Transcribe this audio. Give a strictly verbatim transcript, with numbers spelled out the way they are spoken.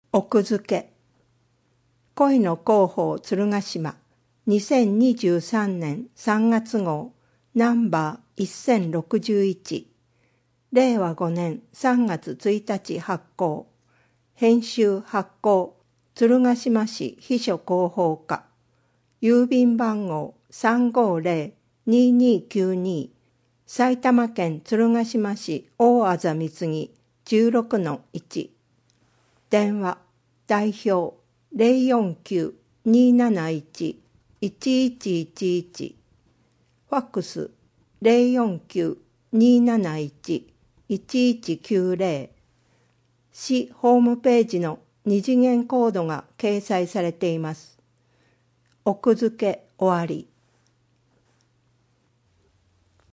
奥付け恋の広報鶴ヶ島にせんにじゅうさんねんさんがつ号ナンバーせんろくじゅういちれいわごねんさんがつついたち発行編集発行鶴ヶ島市秘書広報課郵便番号 さんごーぜろにーにーきゅうに 埼玉県鶴ヶ島市大字三木 じゅうろくのいち電話代表 ゼロよんきゅう にーなないち いちいちいちいち ファックス ゼロよんきゅう にーなないち いちいちきゅうぜろ 市ホームページの二次元コードが掲載されています。奥付け終わり。